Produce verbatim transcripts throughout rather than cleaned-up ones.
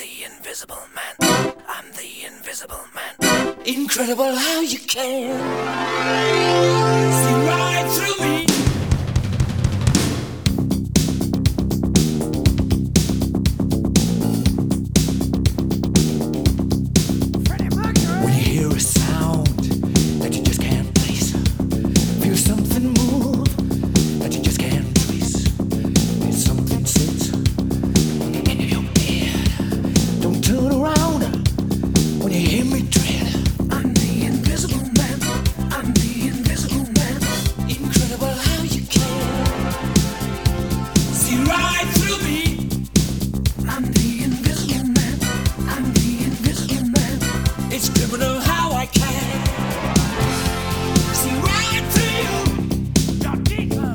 the invisible man. I'm the invisible man. Incredible how you can see right through me. When you hear a sound that you just can't place, feel something move that you just can't trace. Feel something sit on the end of your bed. Don't turn around when you hear me tread. I'm the invisible man. I'm the invisible man. Incredible how you can see right through me. I'm the invisible man. I'm the invisible man. It's criminal how I can see right through you. You're deeper.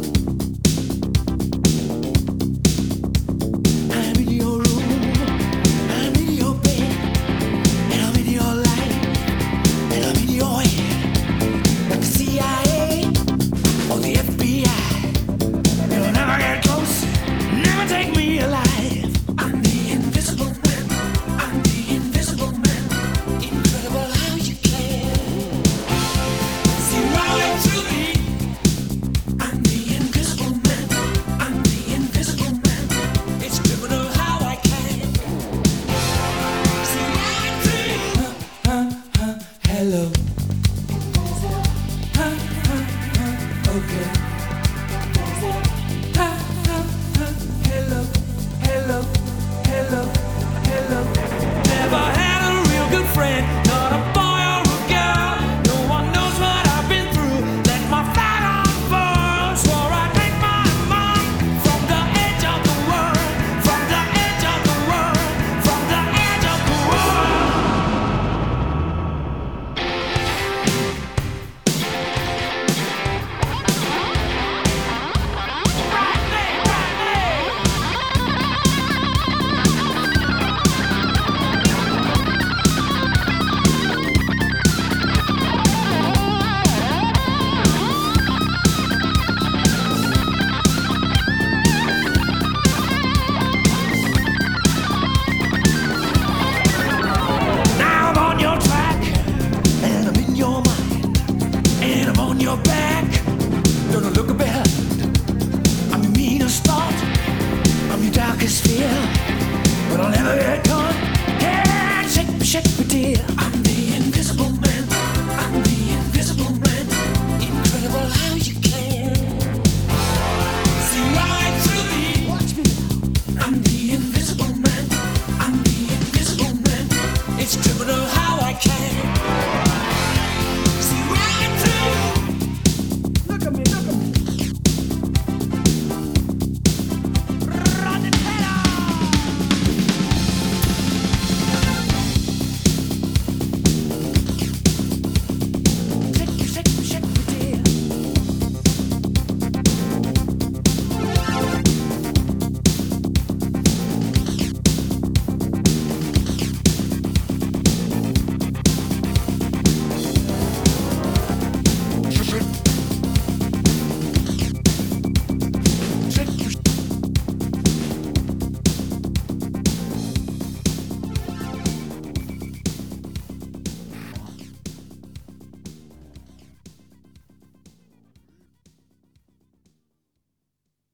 I'm in your room, I'm in your bed, and I'm in your life, and I'm in your head. Like the C I A or the F B I, you'll never get close, never take me alive. I'm the invisible man. I'm the invisible man. Incredible how you can see right through me. I'm the invisible man. I'm the invisible man. It's criminal how I can see right through you. Huh, huh, huh, hello. Huh, huh, huh, okay. Huh, huh, huh, hello, hello, hello, hello. Never had a real good friend, not a boy or a girl. No one knows what I've been through. Let my flag unfurl. Swore I'd make my mark from the edge of the world, from the edge of the world, from the edge of the world. Now I'm on your track, and I'm in your mind, and I'm on your back. Don't look behind. I'm your meanest thought, I'm your darkest fear, but I'll never get